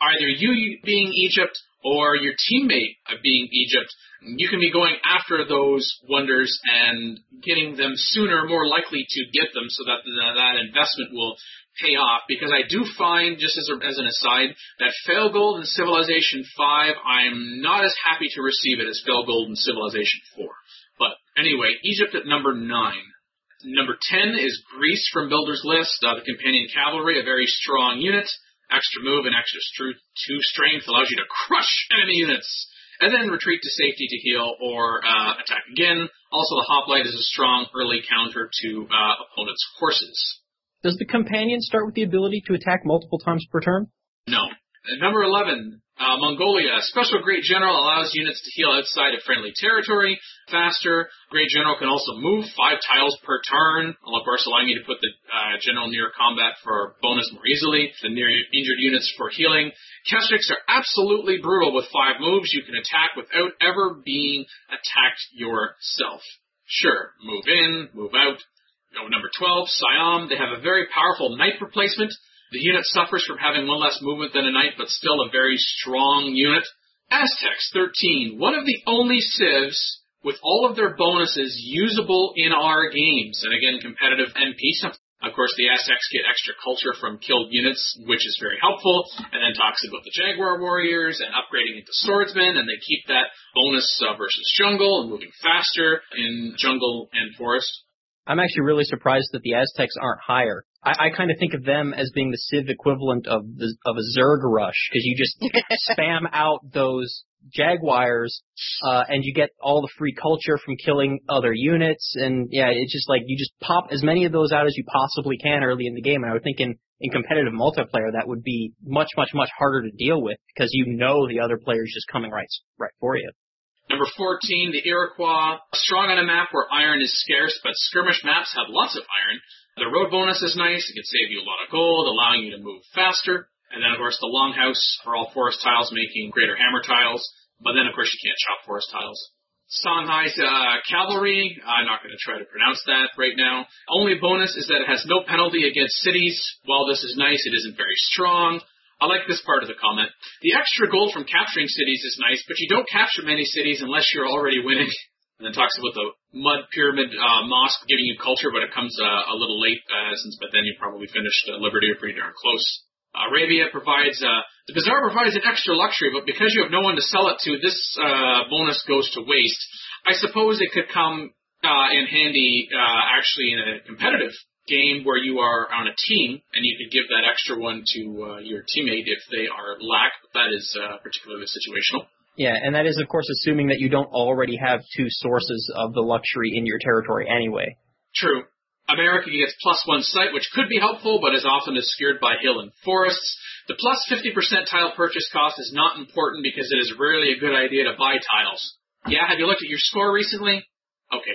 either you being Egypt or your teammate being Egypt, you can be going after those wonders and getting them sooner, more likely to get them, so that that investment will pay off. Because I do find, just as an aside, that Fail Gold in Civilization 5, I'm not as happy to receive it as Fail Gold in Civilization 4. But anyway, Egypt at number 9. Number 10 is Greece from Builder's List, the Companion Cavalry, a very strong unit. Extra move and extra 2 strength allows you to crush enemy units, and then retreat to safety to heal or attack again. Also, the Hoplite is a strong early counter to opponents' horses. Does the Companion start with the ability to attack multiple times per turn? No. Number 11, Mongolia. Special Great General allows units to heal outside of friendly territory faster. Great General can also move 5 tiles per turn, of course allowing you to put the General near combat for bonus more easily, the near injured units for healing. Keshiks are absolutely brutal with 5 moves. You can attack without ever being attacked yourself. Sure, move in, move out. Number 12, Siam. They have a very powerful knight replacement. The unit suffers from having 1 less movement than a knight, but still a very strong unit. Aztecs, 13. One of the only civs with all of their bonuses usable in our games. And again, competitive and peace. Of course, the Aztecs get extra culture from killed units, which is very helpful. And then talks about the Jaguar Warriors and upgrading into Swordsmen. And they keep that bonus versus jungle and moving faster in jungle and forest. I'm actually really surprised that the Aztecs aren't higher. I kind of think of them as being the Civ equivalent of a Zerg rush, because you just spam out those Jaguars, and you get all the free culture from killing other units, and yeah, it's just like you just pop as many of those out as you possibly can early in the game, and I would think in competitive multiplayer that would be much, much, much harder to deal with, because you know the other player's just coming right for you. Number 14, the Iroquois. Strong on a map where iron is scarce, but skirmish maps have lots of iron. The road bonus is nice. It can save you a lot of gold, allowing you to move faster. And then, of course, the Longhouse for all forest tiles, making greater hammer tiles. But then, of course, you can't chop forest tiles. Songhai's Cavalry. I'm not going to try to pronounce that right now. Only bonus is that it has no penalty against cities. While this is nice, it isn't very strong. I like this part of the comment. The extra gold from capturing cities is nice, but you don't capture many cities unless you're already winning. And then talks about the mud pyramid mosque giving you culture, but it comes a little late, but then you probably finished Liberty or pretty darn close. Arabia provides, the Bazaar provides an extra luxury, but because you have no one to sell it to, this bonus goes to waste. I suppose it could come in handy actually in a competitive game where you are on a team, and you could give that extra one to your teammate if they are lack. That is particularly situational. Yeah, and that is, of course, assuming that you don't already have 2 sources of the luxury in your territory anyway. True. America gets +1 site, which could be helpful, but is often obscured by hill and forests. The plus 50% tile purchase cost is not important because it is rarely a good idea to buy tiles. Yeah, have you looked at your score recently? Okay,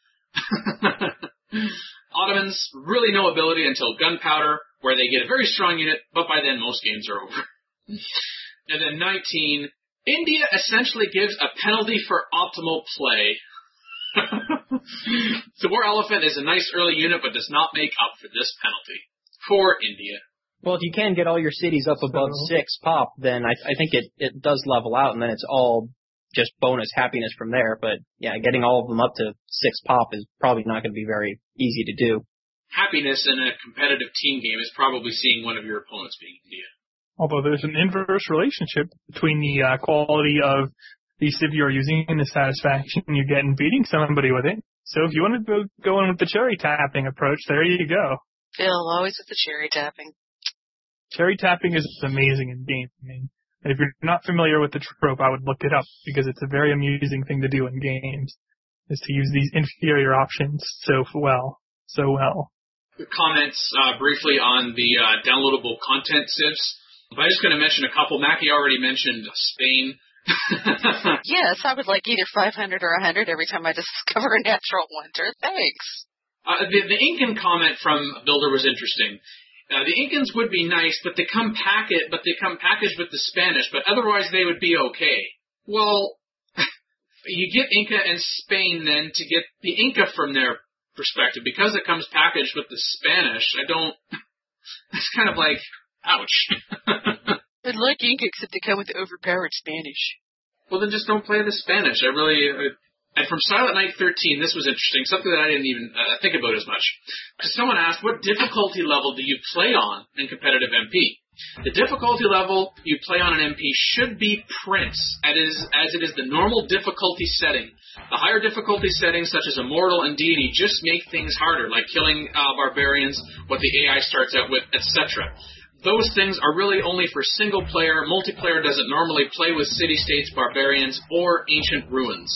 tie in. Ottomans, really no ability until Gunpowder, where they get a very strong unit, but by then most games are over. And then 19, India essentially gives a penalty for optimal play. The War Elephant is a nice early unit, but does not make up for this penalty. For India. Well, if you can get all your cities up above 6 pop, then I think it does level out, and then it's all just bonus happiness from there. But yeah, getting all of them up to 6 pop is probably not going to be very easy to do. Happiness in a competitive team game is probably seeing one of your opponents being India. Although there's an inverse relationship between the quality of the civ you're using and the satisfaction you get in beating somebody with it. So if you want to go in with the cherry tapping approach, there you go. Phil, always with the cherry tapping. Cherry tapping is amazing in gaming. And if you're not familiar with the trope, I would look it up because it's a very amusing thing to do in games, is to use these inferior options so well. Comments briefly on the downloadable content civs. But I'm just going to mention a couple. Mackie already mentioned Spain. Yes, I would like either 500 or 100 every time I discover a natural wonder. Thanks. The Incan comment from Builder was interesting. The Incans would be nice, but they come packaged with the Spanish, but otherwise they would be okay. Well, you get Inca and Spain then to get the Inca from their perspective. Because it comes packaged with the Spanish, it's kind of like, ouch. I'd like ink, except they come with overpowered Spanish. Well, then just don't play the Spanish. And from Silent Night 13, this was interesting, something that I didn't even think about as much. Because someone asked, what difficulty level do you play on in competitive MP? The difficulty level you play on an MP should be Prince, as it is the normal difficulty setting. The higher difficulty settings, such as Immortal and Deity, just make things harder, like killing barbarians, what the AI starts out with, etc. Those things are really only for single player. Multiplayer doesn't normally play with city-states, barbarians, or ancient ruins.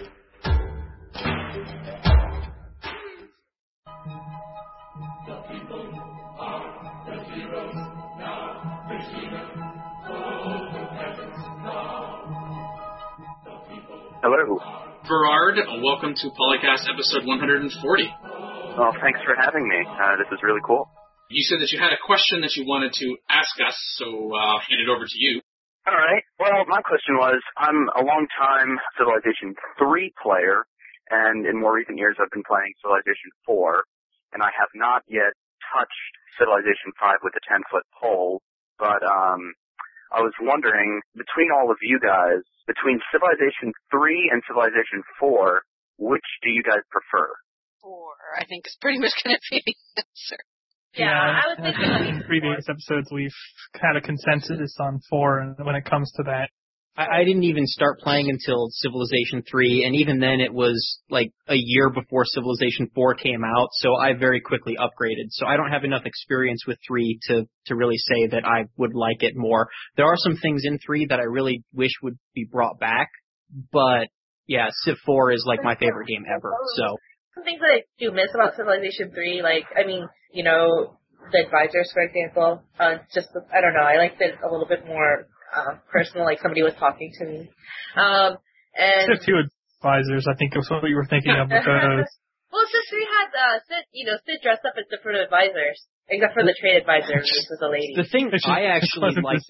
Hello. Gerard, welcome to Polycast episode 140. Well, thanks for having me. This is really cool. You said that you had a question that you wanted to ask us, so I'll hand it over to you. All right. Well, my question was, I'm a long-time Civilization 3 player, and in more recent years I've been playing Civilization 4, and I have not yet touched Civilization 5 with the 10-foot pole, but I was wondering, between all of you guys, between Civilization 3 and Civilization 4, which do you guys prefer? 4, I think, is pretty much going to be the answer. Yeah, I was thinking in previous episodes we've had a consensus on 4, and when it comes to that. I didn't even start playing until Civilization 3, and even then it was like a year before Civilization 4 came out, so I very quickly upgraded. So I don't have enough experience with 3 to really say that I would like it more. There are some things in 3 that I really wish would be brought back, but yeah, Civ 4 is like my favorite game ever, so. Some things that I do miss about Civilization 3, the advisors, for example, I don't know, I liked it a little bit more personal, like somebody was talking to me. And Civ 2 advisors, I think, was what you were thinking of with those. Well, Civ 3 had Sid dressed up as different advisors, except for the trade advisor, which was a lady. The thing I actually liked,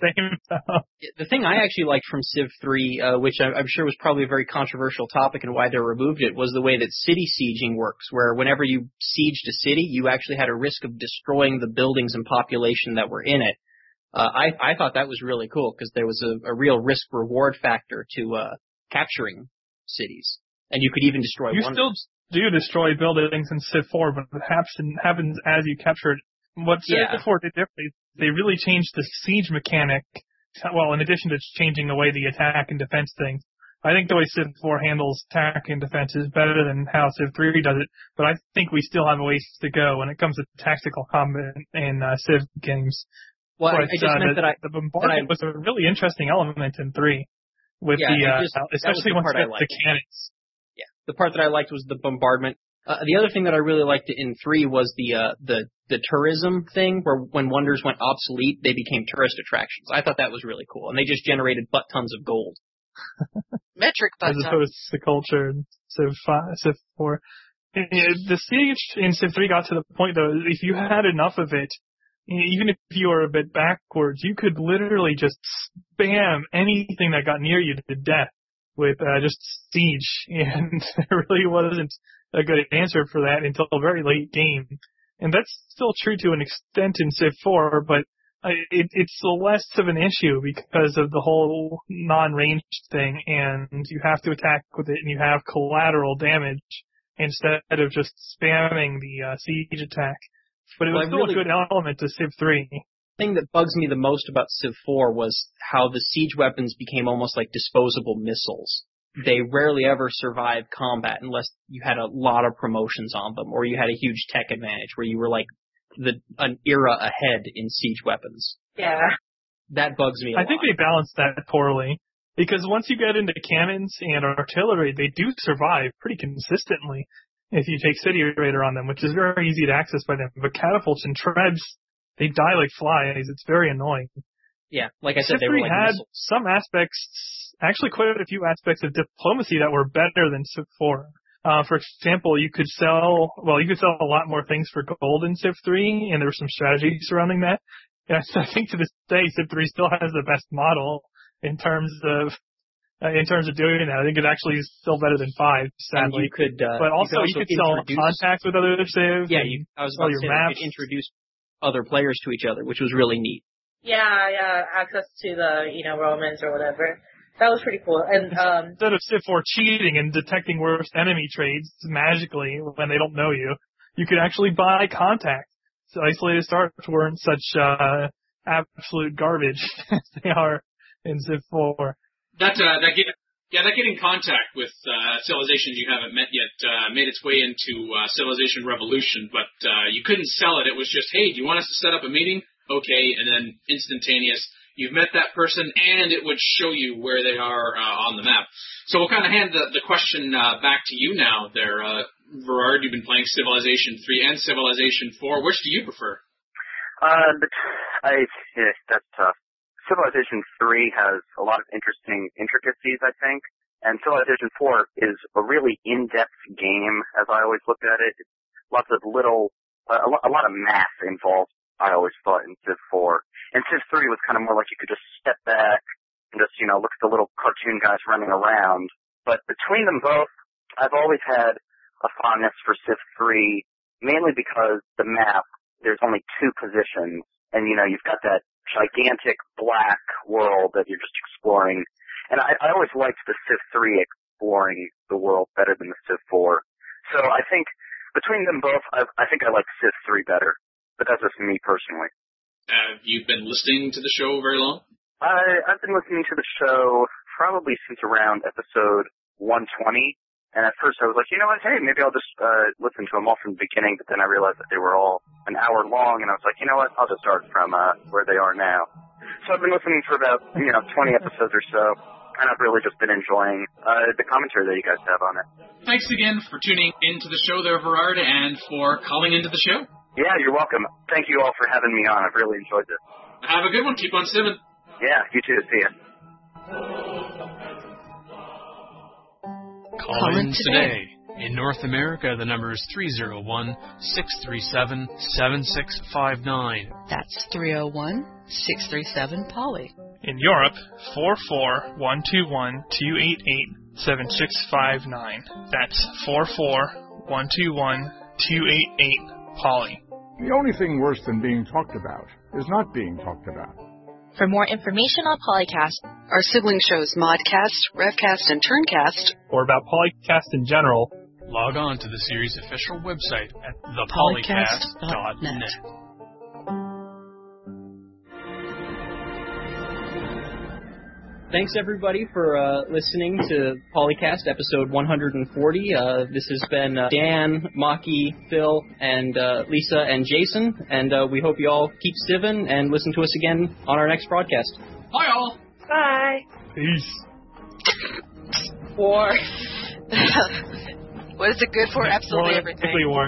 the thing I actually liked from Civ 3, which I'm sure was probably a very controversial topic and why they removed it, was the way that city sieging works, where whenever you sieged a city, you actually had a risk of destroying the buildings and population that were in it. I thought that was really cool because there was a real risk-reward factor to capturing cities, and you could even destroy one. You still do destroy buildings in Civ 4, but it happens as you capture it. What Civ 4 did differently, they really changed the siege mechanic. Well, in addition to changing the way the attack and defense things, I think the way Civ 4 handles attack and defense is better than how Civ 3 does it. But I think we still have a ways to go when it comes to tactical combat in Civ games. Well, I just meant the bombardment was a really interesting element in 3, with especially once you get the cannons. Yeah, the part that I liked was the bombardment. The other thing that I really liked in 3 was the tourism thing, where when wonders went obsolete, they became tourist attractions. I thought that was really cool, and they just generated butt tons of gold. Metric butt tons. As opposed to culture in Civ 4. The siege in Civ 3 got to the point, though, if you had enough of it, even if you were a bit backwards, you could literally just spam anything that got near you to death with just siege, and there really wasn't a good answer for that until a very late game. And that's still true to an extent in Civ 4, but it's less of an issue because of the whole non-ranged thing, and you have to attack with it, and you have collateral damage instead of just spamming the siege attack. But it was still a good element to Civ 3. The thing that bugs me the most about Civ 4 was how the siege weapons became almost like disposable missiles. They rarely ever survived combat unless you had a lot of promotions on them, or you had a huge tech advantage where you were like an era ahead in siege weapons. Yeah. That bugs me a lot. I think they balanced that poorly, because once you get into cannons and artillery, they do survive pretty consistently if you take City Raider on them, which is very easy to access by them. But catapults and trebs, they die like flies. It's very annoying. Yeah, like I said, Civ 3 they were like had missiles. some aspects, actually quite a few aspects of diplomacy that were better than Civ 4. For example, you could sell a lot more things for gold in Civ 3, and there was some strategy surrounding that. And I think to this day, Civ 3 still has the best model in terms of doing that. I think it actually is still better than 5, sadly. But also you could sell contacts with other Civs. Yeah, I was about to say you could introduce other players to each other, which was really neat. Yeah, access to the, Romans or whatever. That was pretty cool. And instead of Civ 4 cheating and detecting worst enemy trades magically when they don't know you, you could actually buy contact. So isolated stars weren't such absolute garbage as they are in Civ 4. That getting contact with civilizations you haven't met yet made its way into Civilization Revolution, but you couldn't sell it. It was just, hey, do you want us to set up a meeting? Okay, and then instantaneous. You've met that person, and it would show you where they are on the map. So we'll kind of hand the question back to you now there. Verard, you've been playing Civilization 3 and Civilization 4. Which do you prefer? That's tough. Civilization 3 has a lot of interesting intricacies, I think, and Civilization 4 is a really in-depth game, as I always looked at it. Lots of a lot of math involved, I always thought, in Civ 4. And Civ 3 was kind of more like you could just step back and just, look at the little cartoon guys running around. But between them both, I've always had a fondness for Civ 3, mainly because the map, there's only 2 positions, and, you've got that gigantic black world that you're just exploring. And I always liked the Civ 3 exploring the world better than the Civ 4. So I think between them both, I think I like Civ 3 better. But that's just me personally. Have you been listening to the show very long? I've been listening to the show probably since around episode 120. And at first I was like, you know what, hey, maybe I'll just listen to them all from the beginning. But then I realized that they were all an hour long. And I was like, you know what, I'll just start from where they are now. So I've been listening for about 20 episodes or so. And I've really just been enjoying the commentary that you guys have on it. Thanks again for tuning into the show there, Verard, and for calling into the show. Yeah, you're welcome. Thank you all for having me on. I've really enjoyed this. Have a good one. Keep on simming. Yeah, you too. See ya. Call in today. In North America, the number is 301-637-7659. That's 301-637-POLY. In Europe, 44121-288-7659. That's 44121-288-POLY. The only thing worse than being talked about is not being talked about. For more information on Polycast, our sibling shows Modcast, Revcast, and Turncast, or about Polycast in general, log on to the series' official website at thepolycast.net. Thanks, everybody, for listening to Polycast episode 140. This has been Dan, Maki, Phil, and Lisa, and Jason. And we hope you all keep civving and listen to us again on our next broadcast. Bye, all. Bye. Peace. War. What is it good for? Absolutely everything. War.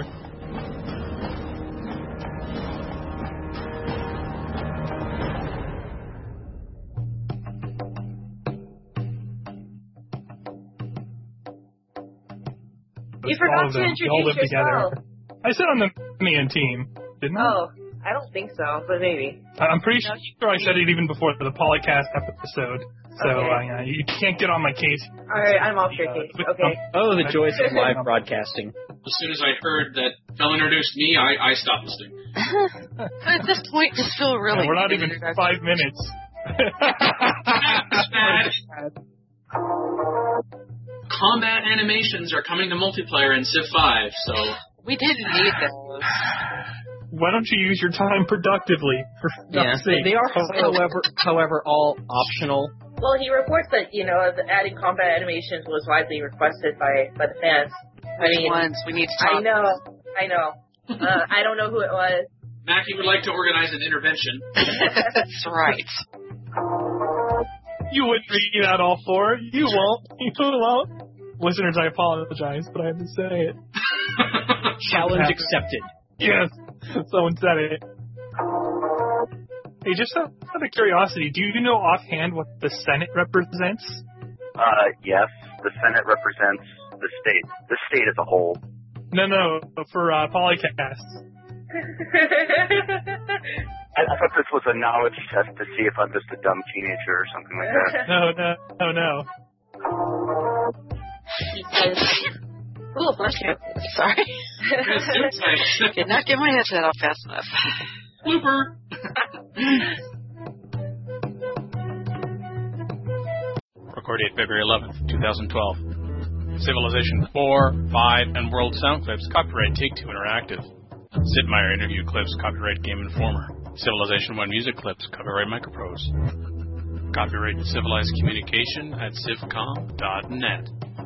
You forgot to introduce yourself. I said on the main team, didn't I? Oh, I don't think so, but maybe. I'm pretty sure I said it even before the Polycast episode. So Okay. You can't get on my case. All right, I'm off your case. Okay. Oh, the joys of live broadcasting. As soon as I heard that Phil introduced me, I stopped listening. At this point, just feel really. We're not even 5 minutes. Combat animations are coming to multiplayer in Civ 5, so... We didn't need those. Why don't you use your time productively? For God's sake. They are, however, all optional. Well, he reports that, adding combat animations was widely requested by the fans. Which ones? We need to talk. I know. I don't know who it was. Mackie would like to organize an intervention. That's right. You wouldn't read out all 4. You won't. You won't. Listeners, I apologize, but I have to say it. Challenge accepted. Yes. Someone said it. Hey, just out of curiosity, do you know offhand what the Senate represents? Yes. The Senate represents the state. The state as a whole. No, for Polycast. I thought this was a knowledge test to see if I'm just a dumb teenager or something like that. No. Oh, bless you. Sorry. Did not get my headset off fast enough. Blooper. Record date February 11th, 2012. Civilization 4, 5, and World Sound Clips, copyright Take-Two Interactive. Sid Meier interview clips, copyright Game Informer. Civilization 1 music clips, copyright Microprose. Copyright Civilized Communication at civcom.net.